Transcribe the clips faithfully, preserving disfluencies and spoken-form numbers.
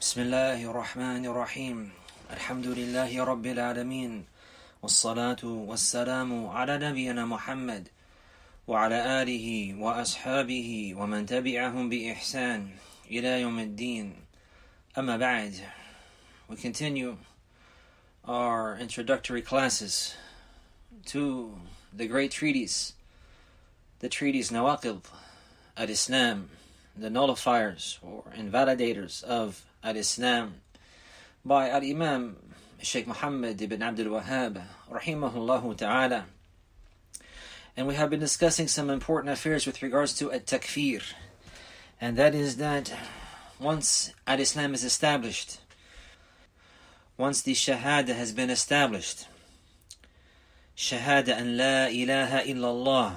بسم الله الرحمن الرحيم الحمد لله رب العالمين والصلاة والسلام على نبينا محمد وعلى آله وأصحابه ومن تبعهم بإحسان إلى يوم الدين. أما بعد, we continue our introductory classes to the great treatise, the treatise Nawaqid al-Islam, the nullifiers or invalidators of al-Islam, by al-Imam Sheikh Muhammad ibn Abdul Wahhab rahimahullah ta'ala. And we have been discussing some important affairs with regards to at-takfir, and that is that once al-Islam is established, once the shahada has been established, shahada an la ilaha illallah,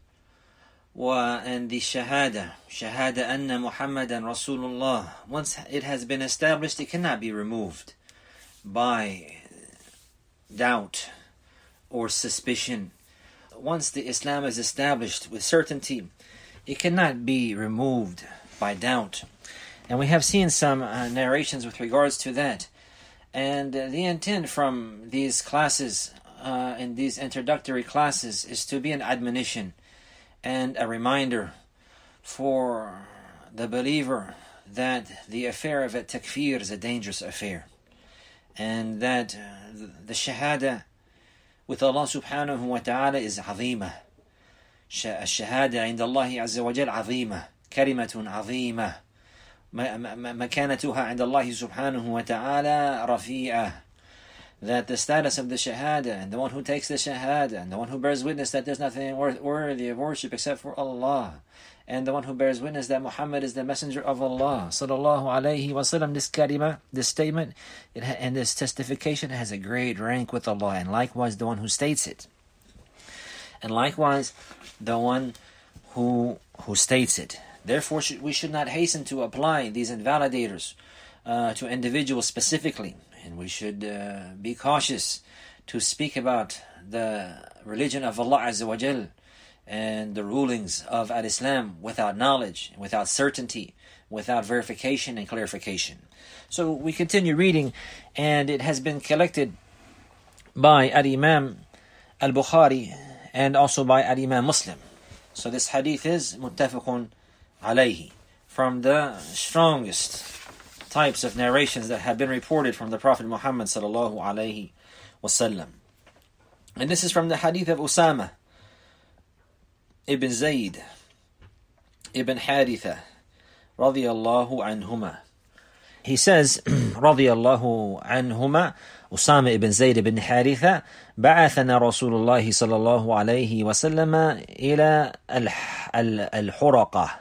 wa and the shahada, shahada anna Muhammadan Rasulullah, once it has been established, it cannot be removed by doubt or suspicion. Once the Islam is established with certainty, it cannot be removed by doubt. And we have seen some uh, narrations with regards to that. And uh, the intent from these classes, uh, in these introductory classes, is to be an admonition and a reminder for the believer that the affair of at-takfir is a dangerous affair, and that uh, the shahada with Allah subhanahu wa ta'ala is عظيمة. الشهادة عند الله عز وجل عظيمة، كلمة عظيمة، مكانتها عند الله سبحانه وتعالى رفيعة. That the status of the shahada and the one who takes the shahada and the one who bears witness that there's nothing worthy of worship except for Allah, and the one who bears witness that Muhammad is the messenger of Allah sallallahu alayhi wa sallam, this kalima, this statement it ha- and this testification has a great rank with Allah, and likewise the one who states it, and likewise the one who who states it. Therefore sh- we should not hasten to apply these invalidators uh, to individuals specifically. And we should uh, be cautious to speak about the religion of Allah Azza wa Jal and the rulings of al-Islam without knowledge, without certainty, without verification and clarification. So we continue reading, and it has been collected by al-Imam al-Bukhari and also by al-Imam Muslim. So this hadith is muttafaqun alayhi, from the strongest types of narrations that have been reported from the Prophet Muhammad sallallahu alayhi wasallam. And this is from the hadith of Usama ibn Zayd ibn Haritha radiyallahu anhuma. He says radiyallahu anhuma, Usama ibn Zayd ibn Haritha, بعثنا رسول الله صلى الله عليه وسلم إلى الحرقة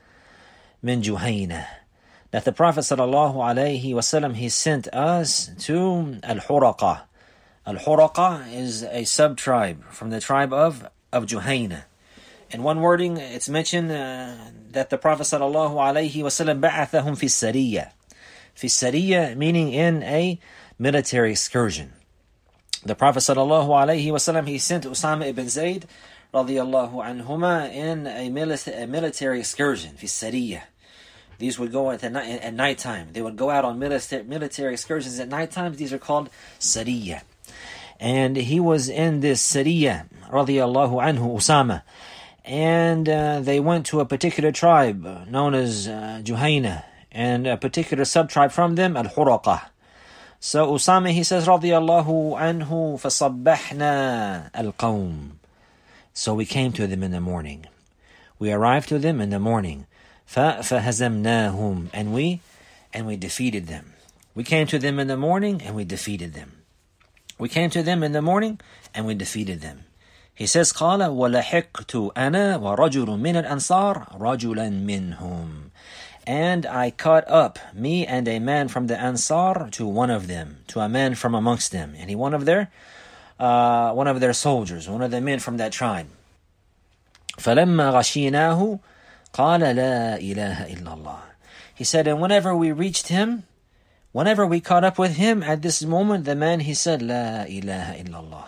من جهينة. That the Prophet sallallahu alayhi wasallam, he sent us to Al-Huraqa. Al-Huraqa is a sub-tribe from the tribe of, of Juhayna. In one wording, it's mentioned uh, that the Prophet sallallahu alayhi wasallam ba'athahum fi sariyah. Fi sariyah meaning in a military excursion. The Prophet sallallahu alayhi wasallam, he sent Usama ibn Zayd radiyallahu anhuma in a, mili- a military excursion, fi sariyah. These would go at, the night, at nighttime. They would go out on military, military excursions at nighttime. These are called Sariyah. And he was in this Sariyah, radiyallahu anhu, Usama. And uh, they went to a particular tribe known as uh, Juhayna, and a particular sub-tribe from them, Al-Huraqa. So Usama, he says, radiyallahu anhu, فَصَبَّحْنَا الْقَوْمِ. So we came to them in the morning. We arrived to them in the morning. فَهَزَمْنَاهُمْ, and we and we defeated them. We came to them in the morning and we defeated them. We came to them in the morning and we defeated them. He says, قَالَ وَلَحِقْتُ أَنَا وَرَجُلٌ مِّنَ الْأَنصَارِ رَجُلًا مِّنْهُمْ. And I caught up, me and a man from the Ansar, to one of them, to a man from amongst them. And he one of their uh, one of their soldiers, one of the men from that tribe. فَلَمَّا غَشِينَاهُ قال لا إله إلا الله. He said, and whenever we reached him, whenever we caught up with him at this moment, the man, he said, لا إله إلا الله.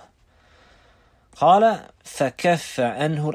قال فكف عنه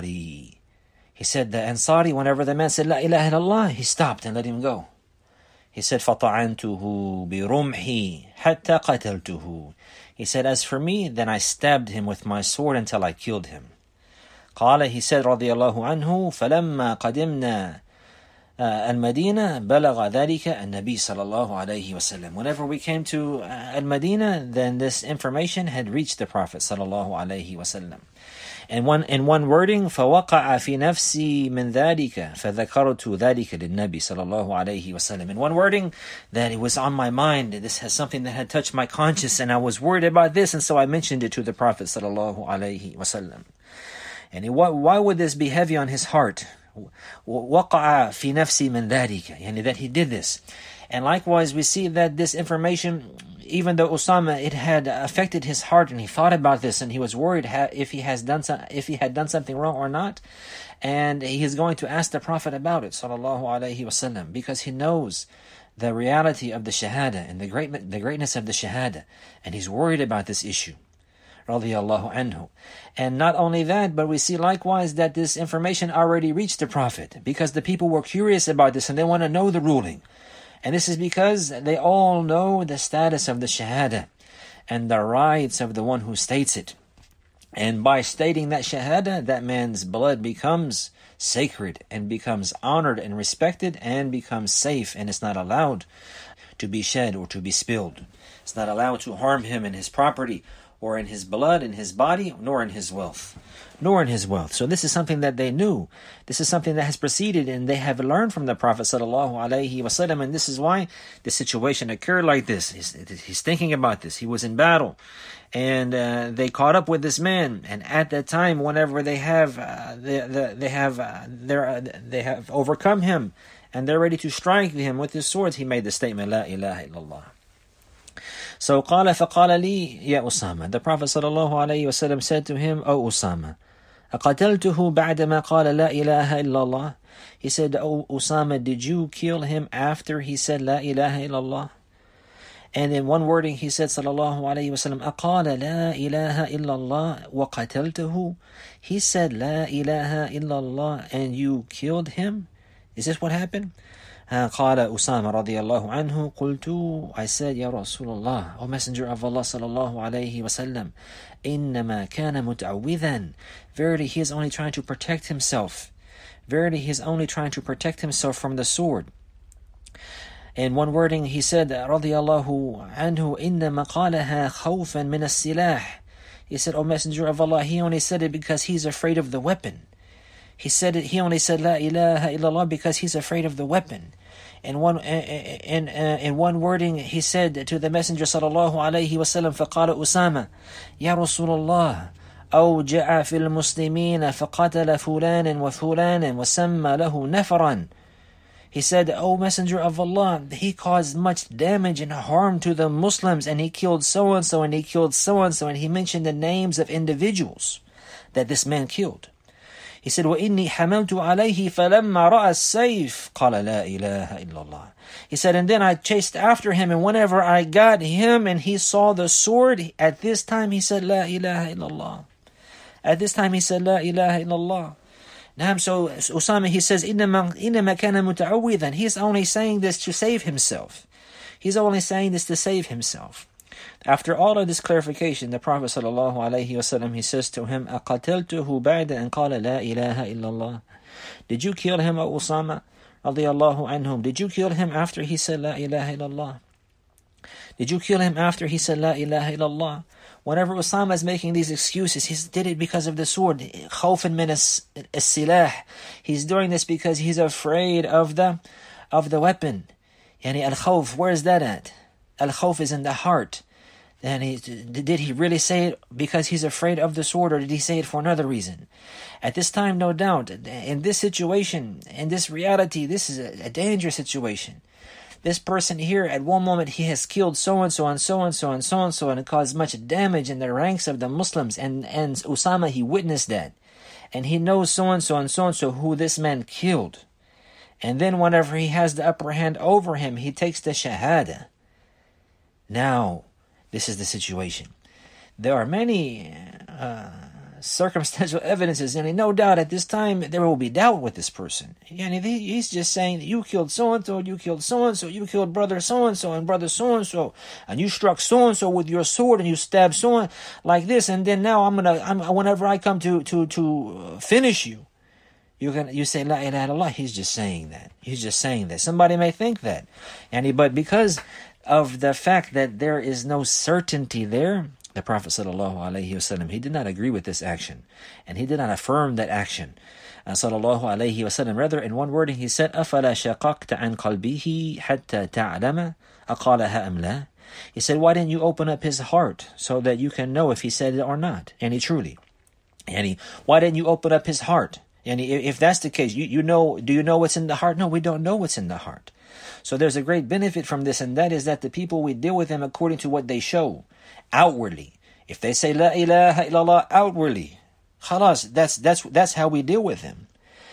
الأنصاري. He said the Ansari, whenever the man said La ilaha illallah, he stopped and let him go. He said, فَطَعَنْتُهُ بِرُمْحِي حَتَّى قَتَلْتُهُ. He said, as for me, then I stabbed him with my sword until I killed him. قال, he said, رضي الله عنه, فَلَمَّا قَدِمْنَا Al-Madinah بلغ ذلك النبي صلى الله عليه وسلم. Whenever we came to uh, Al-Madinah, then this information had reached the Prophet صلى الله عليه وسلم. And one in one wording, فوقع في نفسي من ذلك فذكرت ذلك للنبي صلى الله عليه وسلم. In one wording, that it was on my mind. This has something that had touched my conscience, and I was worried about this, and so I mentioned it to the Prophet صلى الله عليه وسلم. And it, why, why would this be heavy on his heart? وقع في نفسي من ذلك, يعني that he did this. And likewise we see that this information, even though Usama, it had affected his heart, and he thought about this, and he was worried if he has done some, if he had done something wrong or not, and he is going to ask the Prophet about it sallallahu alaihi wasallam, because he knows the reality of the shahada and the great the greatness of the shahada, and he's worried about this issue. Radiallahu anhu. And not only that, but we see likewise that this information already reached the Prophet, because the people were curious about this and they want to know the ruling. And this is because they all know the status of the shahada and the rights of the one who states it. And by stating that shahada, that man's blood becomes sacred and becomes honored and respected and becomes safe, and it's not allowed to be shed or to be spilled. It's not allowed to harm him in his property, or in his blood, in his body, nor in his wealth. Nor in his wealth. So this is something that they knew. This is something that has preceded, and they have learned from the Prophet sallallahu alaihi wasallam, and this is why the situation occurred like this. He's, he's thinking about this. He was in battle, and uh, they caught up with this man. And at that time, whenever they have, uh, they, they, they have, uh, uh, they have overcome him, and they're ready to strike him with his swords, he made the statement, La ilaha illallah. So قال فقال لي يا أسامة. The Prophet sallallahu alaihi wasallam said to him, O Usama, أقتلته بعدما قال لا إله إلا الله. He said, O Usama, did you kill him after he said لا إله إلا الله? And in one wording he said sallallahu alaihi wasallam, أقال لا إله إلا الله وقتلته. He said لا إله إلا الله and you killed him? Is this what happened? قال أسامة رضي الله عنه قلت, I said, يا رسول الله, O Messenger of Allah صلى الله عليه وسلم, إنما كان متعوذا. Verily he is only trying to protect himself. Verily he is only trying to protect himself from the sword. In one wording he said رضي الله عنه إنما قالها خوفا من السلاح. He said, O Messenger of Allah, he only said it because he's afraid of the weapon. He said it. He only said La ilaha illallah because he's afraid of the weapon. In one in in, in one wording, he said to the Messenger sallallahu alaihi wasallam, فقال أسامة يا رسول الله أوجع في المسلمين فقتل فلانا وفلانا وسمى له نفرا. He said, O Messenger of Allah, he caused much damage and harm to the Muslims, and he killed so and so, and he killed so and so, and he mentioned the names of individuals that this man killed. He said, وَإِنِّي حَمَلْتُ عَلَيْهِ فَلَمَّا رَأَى السَّيْفِ قَالَ لَا إِلَهَ إِلَّا اللَّهِ. He said, and then I chased after him, and whenever I got him and he saw the sword, at this time he said, La ilaha illallah. At this time he said, La ilaha illallah. Now, so Usama, he says, إِنَّمَا إِنَّمَا كَانَ مُتَعَوِّذًا. He's only saying this to save himself. He's only saying this to save himself. After all of this clarification, the Prophet sallallahu alaihi wasallam, he says to him, أَقَتَلْتُهُ بَعْدَ أَنْ قَالَ لَا إِلَهَ إِلَّا اللَّهِ. Did you kill him, O Usama? Radiallahu anhum. Did you kill him after he said La ilaha illallah? Did you kill him after he said La ilaha illallah? Whenever Usama is making these excuses, he did it because of the sword. خوفا من السلاح. He's doing this because he's afraid of the of the weapon. Yani al-khawf, where is that at? Al-khawf is in the heart. And he, did he really say it because he's afraid of the sword, or did he say it for another reason? At this time, no doubt, in this situation, in this reality, this is a, a dangerous situation. This person here, at one moment, he has killed so-and-so and so-and-so and so-and-so, and it caused much damage in the ranks of the Muslims. And, and Usama, he witnessed that. And he knows so-and-so and so-and-so who this man killed. And then whenever he has the upper hand over him, he takes the shahada. Now, this is the situation. There are many uh, circumstantial evidences, and no doubt at this time there will be doubt with this person. And he's just saying, you killed so-and-so, you killed so-and-so, you killed brother so-and-so and brother so-and-so, and you struck so-and-so with your sword, and you stabbed so-and like this, and then now I'm gonna, I'm, whenever I come to, to, to finish you, you're gonna, you say, La ilaha illallah. He's just saying that. He's just saying that. Somebody may think that. And he, but because of the fact that there is no certainty there, the Prophet sallallahu alaihi wasallam, he did not agree with this action, and he did not affirm that action. Uh, sallallahu alaihi wasallam, rather, in one wording, he said, "Afala shaqaqta an qalbihi hatta ta'lama aqalaha am la?" He said, "Why didn't you open up his heart so that you can know if he said it or not?" And he truly, and he, why didn't you open up his heart? And if that's the case, you you know, do you know what's in the heart? No, we don't know what's in the heart. So there's a great benefit from this, and that is that the people, we deal with them according to what they show outwardly. If they say La ilaha illallah outwardly, khalas, that's that's that's how we deal with them.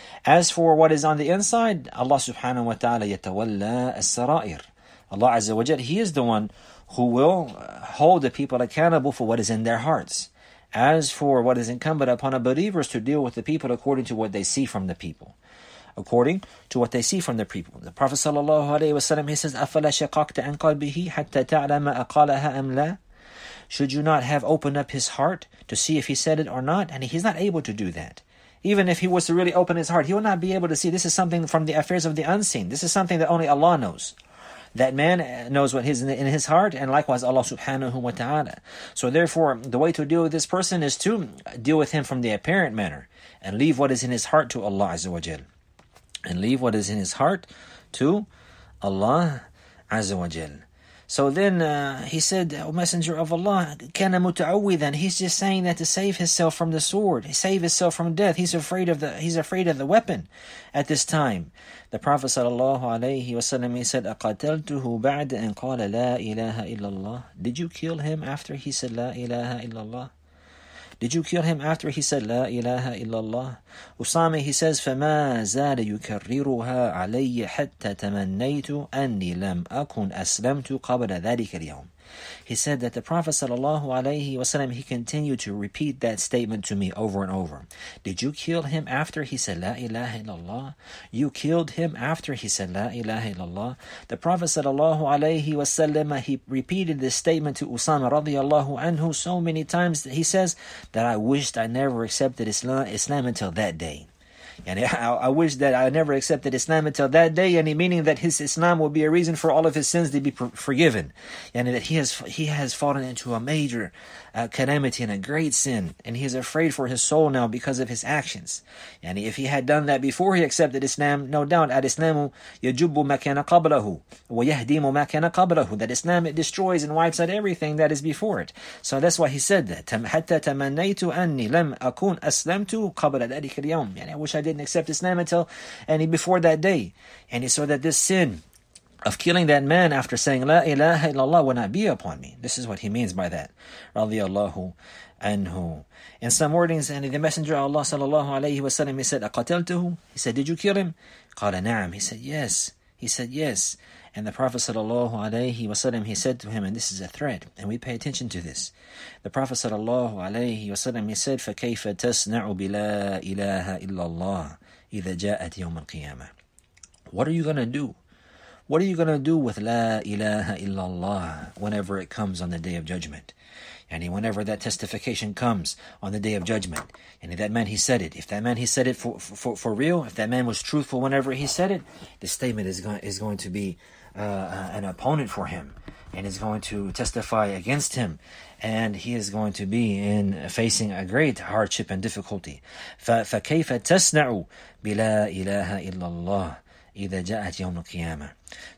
As for what is on the inside, Allah subhanahu wa ta'ala yatawalla as-sara'ir. Allah Azza wa Jal, He is the one who will hold the people accountable for what is in their hearts. As for what is incumbent upon a believers, to deal with the people according to what they see from the people. According to what they see from the people. The Prophet sallallahu alaihi wasallam, he says, أَفَلَا شَقَقْتَ عَنْ قَلْبِهِ حَتَّى تَعْلَمَ أَقَالَهَا أَمْ لَا? Should you not have opened up his heart to see if he said it or not? And he's not able to do that. Even if he was to really open his heart, he will not be able to see. This is something from the affairs of the unseen. This is something that only Allah knows. That man knows what is in his heart, and likewise Allah subhanahu wa ta'ala. So therefore, the way to deal with this person is to deal with him from the apparent manner, and leave what is in his heart to Allah Azza wa Jal. And leave what is in his heart to Allah Azza wa Jal. So then uh, he said, O Messenger of Allah, kana muta'awwidan. He's just saying that to save himself from the sword, save himself from death. He's afraid of the he's afraid of the weapon at this time. The Prophet sallallahu alaihi wasallam, he said, أَقَتَلْتُهُ بَعْدَ أَنْ قَالَ لَا إِلَهَ إِلَّا اللَّهِ. Did you kill him after he said La ilaha illallah? Did you kill him after he said La ilaha illallah? Usama, he says, فَمَا زَالَ يُكَرِّرُهَا عَلَيَّ حَتَّى تَمَنَّيْتُ أَنِّي لَمْ أَكُنْ أَسْلَمْتُ قَبْلَ ذَلِكَ الْيَوْمِ. He said that the Prophet sallallahu alaihi wasallam, he continued to repeat that statement to me over and over. Did you kill him after he said La ilaha illallah? You killed him after he said La ilaha illallah? The Prophet sallallahu alaihi wasallam, he repeated this statement to Usama radiallahu anhu so many times that he says that I wished I never accepted Islam, Islam until that day. And I, I wish that I never accepted Islam until that day, and meaning that his Islam will be a reason for all of his sins to be forgiven, and that he has he has fallen into a major uh, calamity and a great sin, and he is afraid for his soul now because of his actions. And if he had done that before he accepted Islam, no doubt al-Islamu yajubu ma kana qablahu wa yahdimu ma kana qablahu. That Islam, it destroys and wipes out everything that is before it. So that's why he said that. Hatta tamannaytu anni lam akun aslamtu qabla dhalika al-yawm. Yani I wish I didn't accept Islam until and before that day. And he saw that this sin of killing that man after saying La ilaha illallah will not be upon me. This is what he means by that. Radiyallahu anhu. In some wordings, and the Messenger of Allah sallallahu alayhi wa sallam, he said, أَقَتَلْتُهُ? He said, did you kill him? قَالَ نَعَمْ. He said, yes. He said, yes. And the Prophet sallallahu alayhi wa sallam, he said to him, and this is a threat, and we pay attention to this. The Prophet sallallahu alayhi wa sallam, he said, فَكَيْفَ تَصْنَعُ بِلَا إِلَهَ إِلَّا اللَّهِ إِذَا جَاءَتْ يَوْمَ الْقِيَامَةِ. What are you going to do? What are you going to do with La ilaha illallah whenever it comes on the Day of Judgment? And whenever that testification comes on the Day of Judgment, and if that man, he said it, if that man, he said it for for, for real, if that man was truthful whenever he said it, the statement is going, is going to be uh, an opponent for him, and is going to testify against him, and he is going to be in facing a great hardship and difficulty. فَكَيْفَ تَصْنَعُ بِلَا إِلَهَ إِلَّا اللَّهِ إِذَا جَاءَتْ يَوْمَ الْقِيَامَةِ.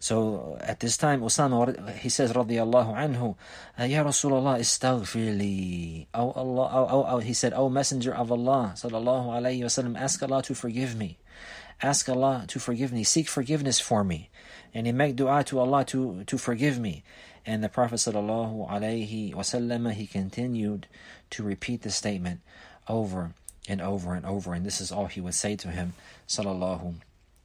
So at this time, Usama, he says, radiyallahu anhu, Ya Rasulullah, istaghfir li. Oh Allah, oh, oh, oh, he said, O Messenger of Allah, sallallahu alayhi wasallam, ask Allah to forgive me. Ask Allah to forgive me. Seek forgiveness for me. And he make dua to Allah to, to forgive me. And the Prophet sallallahu alayhi wasallam, he continued to repeat the statement over and over and over. And this is all he would say to him, sallallahu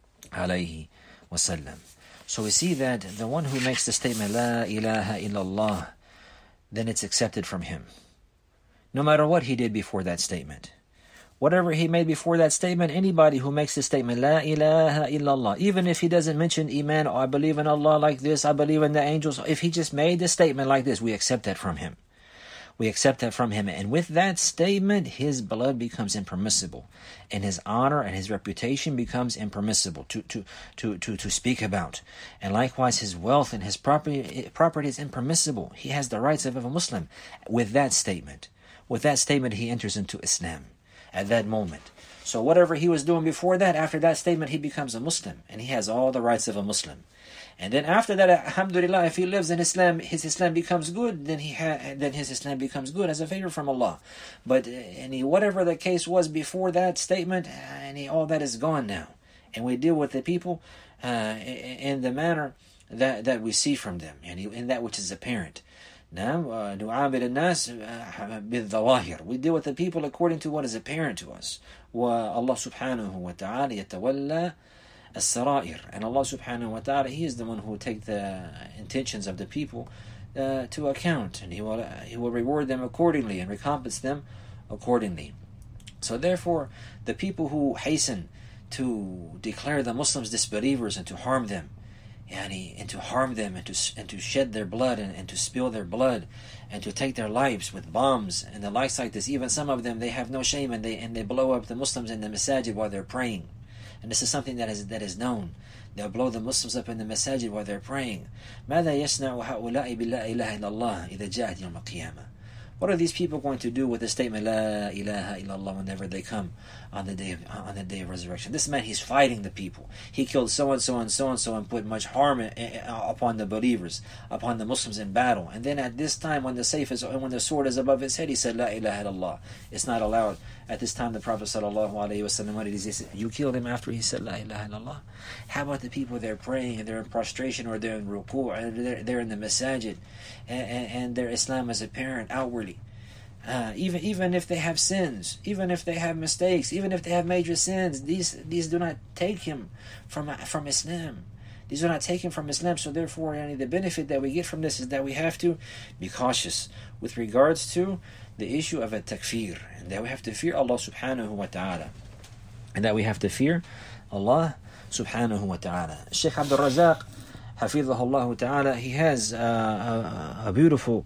alayhi wasallam. So we see that the one who makes the statement La ilaha illallah, then it's accepted from him. no matter what he did before that statement. Whatever he made before that statement, anybody who makes the statement, La ilaha illallah, even if he doesn't mention Iman, or I believe in Allah like this, I believe in the angels, if he just made the statement like this, we accept that from him. We accept that from him. And with that statement, his blood becomes impermissible. And his honor and his reputation becomes impermissible to, to, to, to, to speak about. And likewise, his wealth and his property, property is impermissible. He has the rights of a Muslim with that statement. With that statement, he enters into Islam at that moment. So whatever he was doing before that, after that statement, he becomes a Muslim. And he has all the rights of a Muslim. And then after that, alhamdulillah, if he lives in Islam, his Islam becomes good, then he ha- then his Islam becomes good as a favor from Allah. But uh, any whatever the case was before that statement, any all that is gone now. And we deal with the people uh, in the manner that, that we see from them, and in that which is apparent. Now, نعامل الناس بالظواهر. We deal with the people according to what is apparent to us. وَاللَّهُ سُبْحَانَهُ وَتَعَالَى يَتَوَلَّى السرائر. And Allah subhanahu wa ta'ala, He is the one who will take the intentions of the people uh, to account, and He will uh, He will reward them accordingly and recompense them accordingly. So therefore, the people who hasten to declare the Muslims disbelievers and to harm them, yani, and to harm them and to and to shed their blood and, and to spill their blood and to take their lives with bombs and the likes like this, even some of them, they have no shame and they and they blow up the Muslims in the masajid while they're praying. And this is something that is that is known. They'll blow the Muslims up in the masajid while they're praying. ماذا يصنع هؤلاء باللا إله إلا الله إذا جاءت يوم القيامة? What are these people going to do with the statement La ilaha illallah whenever they come on the day of, on the day of resurrection? This man, he's fighting the people. He killed so and so and so and so and put much harm upon the believers, upon the Muslims in battle. And then at this time, when the safe is, when the sword is above his head, he said La ilaha illallah. It's not allowed. At this time, the Prophet sallallahu alaihi wasallam, what did he say? You killed him after he said La ilaha illallah. How about the people? They're praying and they're in prostration or they're in ruku' or they're, they're in the masajid, and, and, and their Islam is apparent outwardly. Uh, even even if they have sins, even if they have mistakes, even if they have major sins, these these do not take him from from Islam. These do not take him from Islam. So therefore, yani, the benefit that we get from this is that we have to be cautious with regards to the issue of a takfir, and that we have to fear Allah subhanahu wa ta'ala, and that we have to fear Allah subhanahu wa ta'ala. Sheikh Abdul Razak, hafidhahullah ta'ala, he has uh, a, a beautiful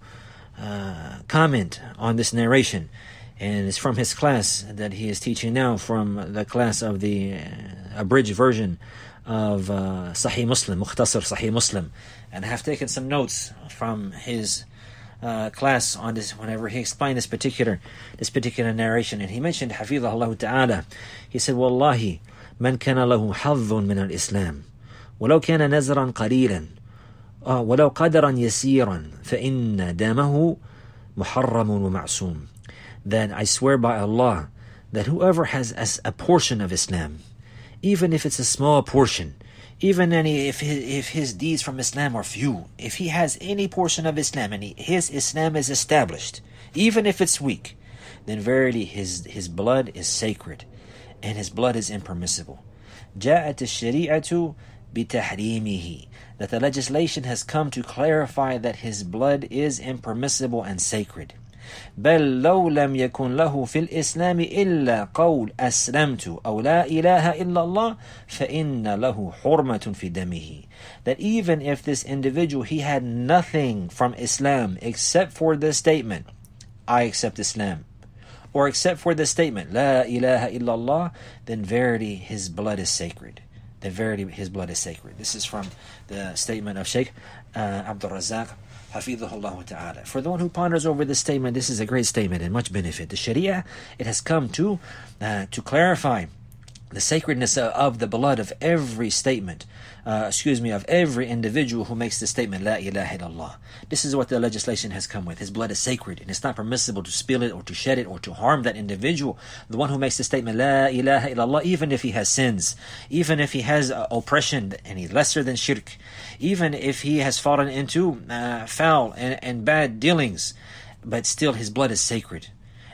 Uh, comment on this narration, and it's from his class that he is teaching now, from the class of the uh, abridged version of uh, Sahih Muslim, Mukhtasar Sahih Muslim, and I have taken some notes from his uh, class on this whenever he explained this particular this particular narration. And he mentioned Hafidhahullah Ta'ala, he said, Wallahi man kana lahu hadhun min al-Islam walau kana nazran qalilan ولو قدرا يسيرا فإن دمه محرم ومعصوم. That I swear by Allah that whoever has a portion of Islam, even if it's a small portion, even any if his, if his deeds from Islam are few, if he has any portion of Islam and he, his Islam is established, even if it's weak, then verily his his blood is sacred and his blood is impermissible. جاءت الشريعة بتحريمه. That the legislation has come to clarify that his blood is impermissible and sacred. بل لو لم يكن له في الإسلام إلا قول أسلمت أو لا إله إلا الله فإن له حرمة في دمه. That even if this individual, he had nothing from Islam except for the statement, I accept Islam, or except for the statement, La ilaha illallah, then verily his blood is sacred. Then verily his blood is sacred. This is from the statement of Sheikh uh, Abdul Razak, Hafidhahullah Ta'ala. For the one who ponders over this statement, this is a great statement and much benefit. The Sharia, it has come to uh, to clarify the sacredness of the blood of every statement, uh, excuse me, of every individual who makes the statement, La ilaha illallah. This is what the legislation has come with. His blood is sacred, and it's not permissible to spill it or to shed it or to harm that individual. The one who makes the statement, La ilaha illallah, even if he has sins, even if he has uh, oppression, any lesser than shirk, even if he has fallen into uh, foul and, and bad dealings, but still his blood is sacred.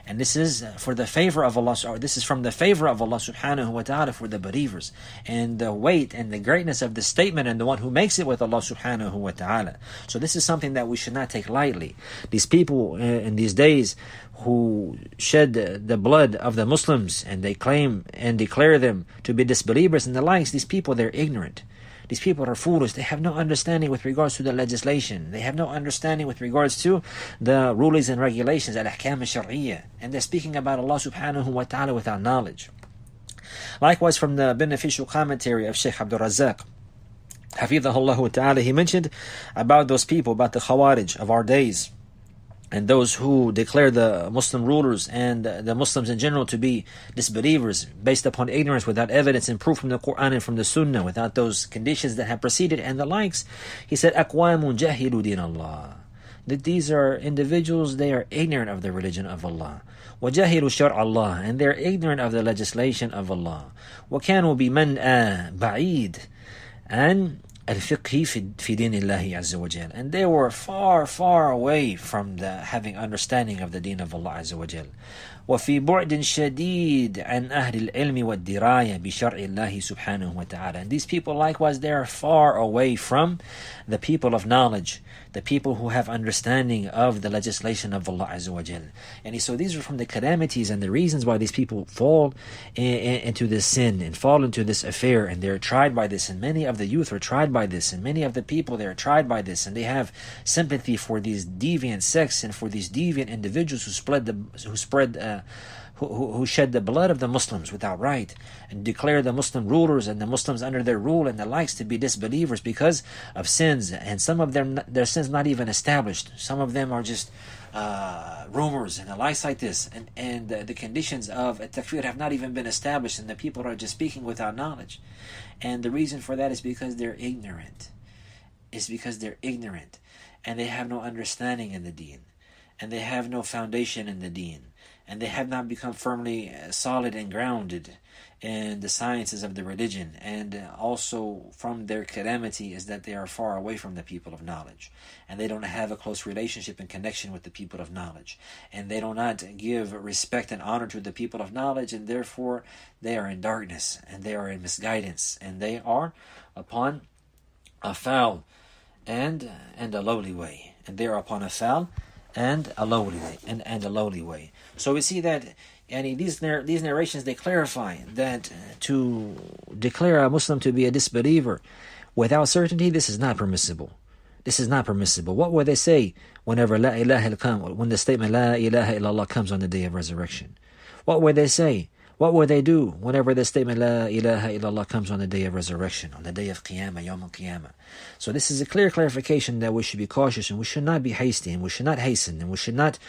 And this is for the favor of Allah, or this is from the favor of Allah subhanahu wa ta'ala for the believers. And the weight and the greatness of the statement and the one who makes it with Allah subhanahu wa ta'ala. So this is something that we should not take lightly. These people uh, in these days who shed the blood of the Muslims and they claim and declare them to be disbelievers and the likes, these people, they're ignorant. These people are foolish. They have no understanding with regards to the legislation. They have no understanding with regards to the rulings and regulations, al-ahkam al-shar'iyyah. And they're speaking about Allah subhanahu wa ta'ala without knowledge. Likewise, from the beneficial commentary of Shaykh Abdul Razzaq, Hafidhahullah ta'ala, he mentioned about those people, about the Khawarij of our days, and those who declare the Muslim rulers and the Muslims in general to be disbelievers based upon ignorance, without evidence and proof from the Quran and from the Sunnah, without those conditions that have preceded and the likes. He said, أَقْوَامٌ جَهِلُوا دِينَ اللَّهِ, that these are individuals, they are ignorant of the religion of Allah. وَجَهِلُوا شَرْعَ اللَّهِ, and they're ignorant of the legislation of Allah. وَكَانُوا بِمَنْأَ بَعِيدٍ and الفقه في في دين الله عز وجل, and they were far far away from the having understanding of the deen of Allah عز وجل. وفي بعد شديد عن أهل العلم والدراية بشرع الله سبحانه وتعالى, and these people likewise, they are far away from the people of knowledge, the people who have understanding of the legislation of Allah عز وجل. And so these are from the calamities and the reasons why these people fall in, in, into this sin and fall into this affair, and they're tried by this, and many of the youth are tried by this, and many of the people, they are tried by this, and they have sympathy for these deviant sects and for these deviant individuals who spread the who spread uh, Who, who, who shed the blood of the Muslims without right, and declare the Muslim rulers and the Muslims under their rule and the likes to be disbelievers because of sins, and some of them, their sins not even established. Some of them are just uh, rumors and the likes like this, and, and uh, the conditions of takfir have not even been established, and the people are just speaking without knowledge. And the reason for that is because they're ignorant. It's because they're ignorant, and they have no understanding in the deen, and they have no foundation in the deen, and they have not become firmly solid and grounded in the sciences of the religion. And also from their calamity is that they are far away from the people of knowledge, and they don't have a close relationship and connection with the people of knowledge, and they do not give respect and honor to the people of knowledge, and therefore they are in darkness, and they are in misguidance, and they are upon a foul and and a lowly way, and they are upon a foul and a lowly way, and, and a lowly way. So we see that, and these these narrations, they clarify that to declare a Muslim to be a disbeliever without certainty, this is not permissible. This is not permissible. What will they say whenever La ilaha illallah, when the statement La ilaha illallah comes on the day of resurrection? What will they say? What will they do whenever the statement La ilaha illallah comes on the day of resurrection, on the day of Qiyamah, Yawm al-Qiyamah? So this is a clear clarification that we should be cautious, and we should not be hasty, and we should not hasten, and we should not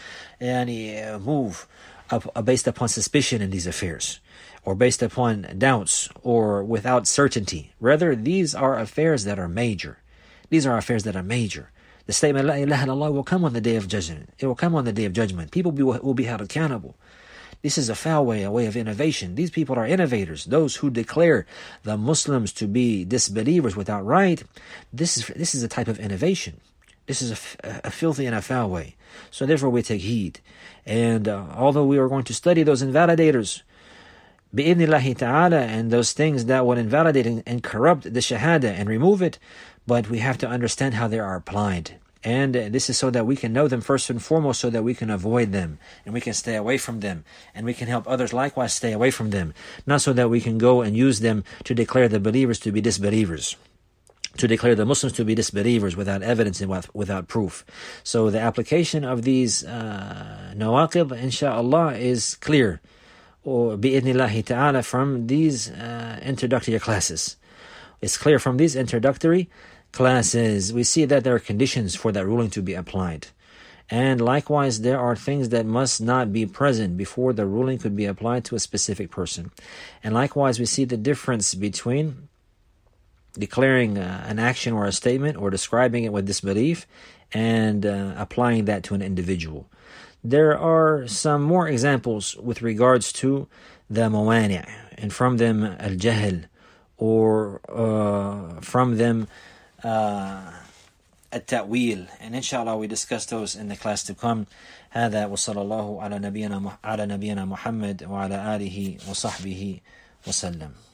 uh, move up, uh, based upon suspicion in these affairs, or based upon doubts, or without certainty. Rather, these are affairs that are major. These are affairs that are major. The statement La ilaha illallah will come on the day of judgment. It will come on the day of judgment. People be, will be held accountable. This is a foul way, a way of innovation. These people are innovators. Those who declare the Muslims to be disbelievers without right, this is this is a type of innovation. This is a, a filthy and a foul way. So therefore we take heed. And uh, although we are going to study those invalidators, bi'idhnillahi ta'ala, and those things that would invalidate and, and corrupt the shahada and remove it, but we have to understand how they are applied. And this is so that we can know them first and foremost, so that we can avoid them, and we can stay away from them, and we can help others likewise stay away from them. Not so that we can go and use them to declare the believers to be disbelievers, to declare the Muslims to be disbelievers without evidence and without proof. So the application of these uh, nawaqib, insha'Allah, is clear, or bi'idhnillahi ta'ala, from these uh, introductory classes. It's clear from these introductory classes. We see that there are conditions for that ruling to be applied, and likewise there are things that must not be present before the ruling could be applied to a specific person. And likewise we see the difference between declaring uh, an action or a statement, or describing it with disbelief, and uh, applying that to an individual. There are some more examples with regards to the mawani', and from them al-jahl, or uh, from them Uh, التأويل, and inshallah we discuss those in the class to come. هذا وصلى الله على نبينا على نبينا محمد وعلى آله وصحبه وسلم.